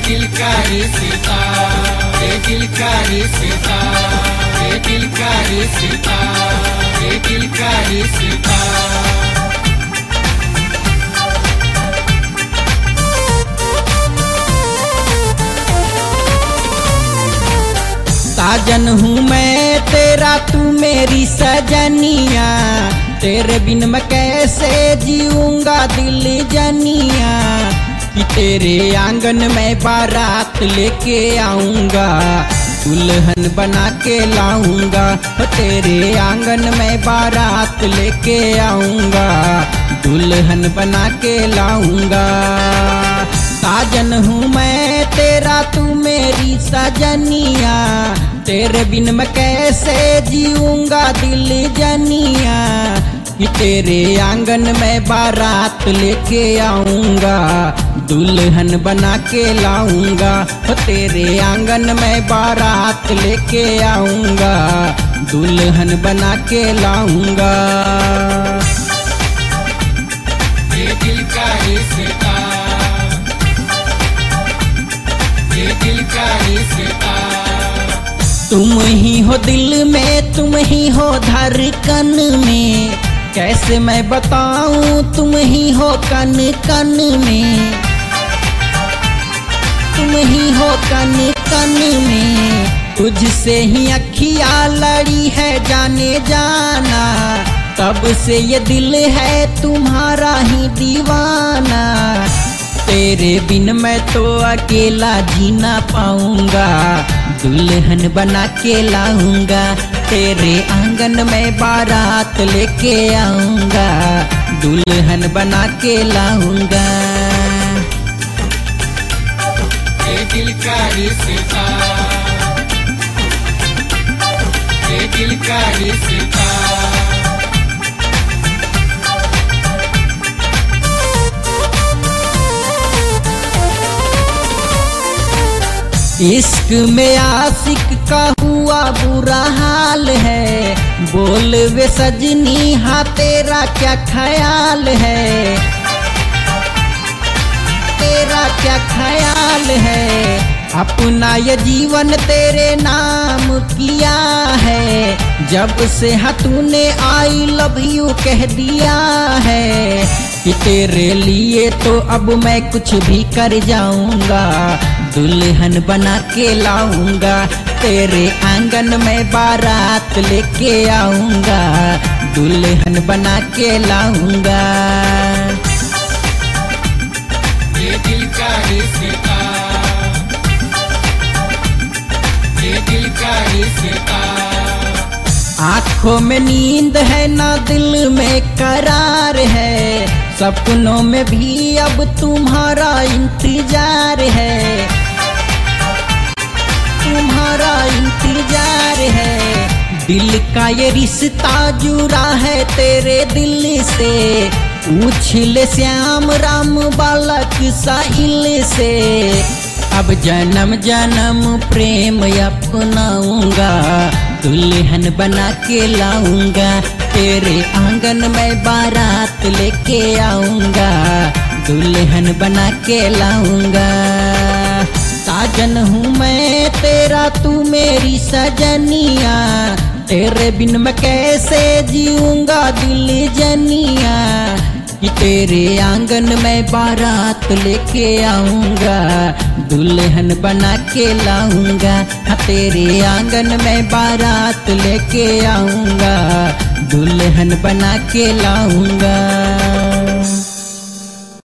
दिल का रिश्ता, ये दिल का रिश्ता, ये दिल का रिश्ता, ये दिल का रिश्ता। साजन हूँ मैं तेरा, तू मेरी सजनिया, तेरे बिन मैं कैसे जीऊंगा दिल जनिया। कि तेरे आंगन में बारात लेके आऊंगा, दुल्हन बना के लाऊंगा। तेरे आंगन में बारात लेके आऊंगा, दुल्हन बना के लाऊंगा। साजन हूँ मैं तेरा, तू मेरी सजनिया, तेरे बिन मैं कैसे जीऊंगा दिल जनिया। कि तेरे आंगन में बारात लेके आऊंगा, दुल्हन बना के लाऊंगा। तेरे आंगन में बारात लेके आऊंगा, दुल्हन बना के लाऊंगा। ये दिल का रिश्ता, ये दिल का रिश्ता। तुम ही हो दिल में, तुम ही हो धड़कन में, कैसे मैं बताऊं तुम ही हो कन कन में। तुम ही हो कन कन में, तुझसे ही अखियाँ लड़ी है जाने जाना। तब से ये दिल है तुम्हारा ही दीवाना। तेरे बिन मैं तो अकेला जी ना पाऊंगा, दुल्हन बना के लाऊंगा। तेरे आंगन में बारात लेके आऊंगा, दुल्हन बना के लाऊंगा। ये दिल का रिश्ता, ये दिल का रिश्ता। इश्क में आशिक का हुआ बुरा हाल है, बोल वे सजनी हाँ तेरा क्या ख्याल है। तेरा क्या ख्याल है, अपना ये जीवन तेरे नाम किया है। जब से हाँ तूने आई लव यू कह दिया है। कि तेरे लिए तो अब मैं कुछ भी कर जाऊंगा, दुल्हन बना के लाऊंगा। तेरे आंगन में बारात लेके आऊंगा, दुल्हन बना के लाऊंगा। ये दिल का रिश्ता, ये दिल का रिश्ता। आँखों में नींद है ना दिल में करार है, सपनों में भी अब तुम्हारा इंतजार है। तुम्हारा इंतजार है, दिल का ये रिश्ता जुड़ा है तेरे दिल से। पूछ ले श्याम राम बालक साहिल से, अब जन्म जन्म प्रेम अपनाऊंगा, दुल्हन बना के लाऊंगा। तेरे आंगन में बारात लेके आऊंगा, दुल्हन बना के लाऊंगा। साजन हूँ मैं तेरा, तू मेरी सजनिया, तेरे बिन मैं कैसे जीऊंगा दिल जनिया। कि तेरे आंगन में बारात लेके आऊंगा, दुल्हन बना के लाऊंगा। हाँ तेरे आंगन में बारात लेके आऊंगा, दुल्हन बना के लाऊंगा।